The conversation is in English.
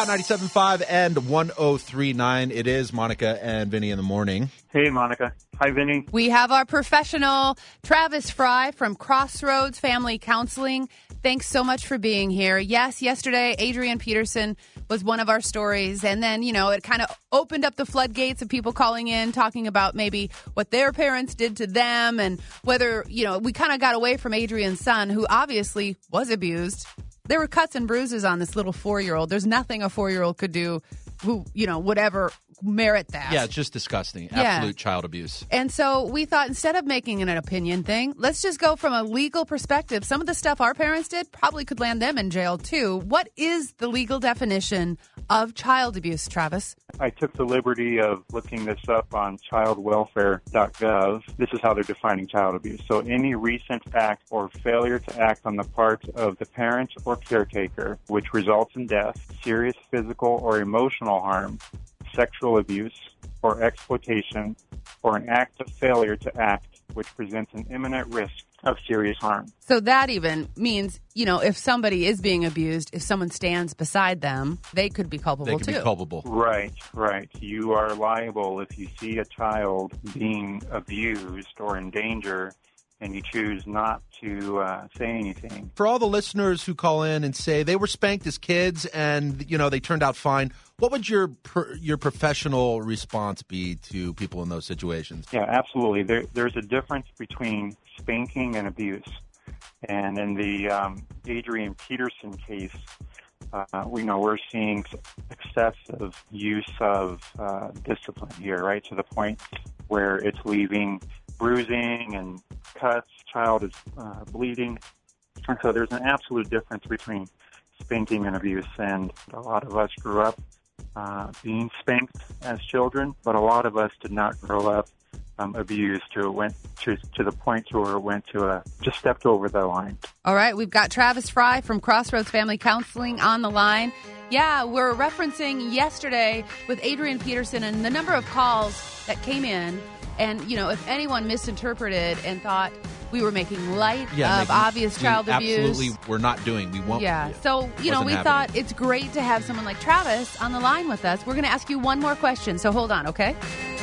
Hot 97.5 and 103.9. It is Monica and Vinny in the morning. Hey, Monica. Hi, Vinny. We have our professional, Travis Fry from Crossroads Family Counseling. Thanks so much for being here. Yes, yesterday, Adrian Peterson was one of our stories. And then, it kind of opened up the floodgates of people calling in, talking about maybe what their parents did to them and whether, we kind of got away from Adrian's son, who obviously was abused. There were cuts and bruises on this little 4-year-old. There's nothing a 4-year-old could do who, would ever merit that. Yeah, it's just disgusting. Absolute child abuse. And so we thought, instead of making it an opinion thing, let's just go from a legal perspective. Some of the stuff our parents did probably could land them in jail, too. What is the legal definition of child abuse, Travis? I took the liberty of looking this up on childwelfare.gov. This is how they're defining child abuse. So any recent act or failure to act on the part of the parent or caretaker which results in death, serious physical or emotional harm, sexual abuse, or exploitation, or an act of failure to act which presents an imminent risk of serious harm. So that even means, if somebody is being abused, if someone stands beside them, they could be culpable, They could be culpable. Right. You are liable if you see a child being abused or in danger and you choose not to say anything. For all the listeners who call in and say they were spanked as kids and, they turned out fine, what would your professional response be to people in those situations? Yeah, absolutely. There's a difference between spanking and abuse. And in the Adrian Peterson case, we're seeing excessive use of discipline here, right, to the point where it's leaving bruising and cuts, child is bleeding. And so there's an absolute difference between spanking and abuse. And a lot of us grew up being spanked as children, but a lot of us did not grow up abused to the point where it went to just stepped over the line. All right, we've got Travis Fry from Crossroads Family Counseling on the line. Yeah, we're referencing yesterday with Adrian Peterson and the number of calls that came in. And, if anyone misinterpreted and thought we were making light of obvious child abuse. Absolutely, we're not doing. We won't. Yeah. So, we thought it's great to have someone like Travis on the line with us. We're going to ask you one more question. So hold on, okay?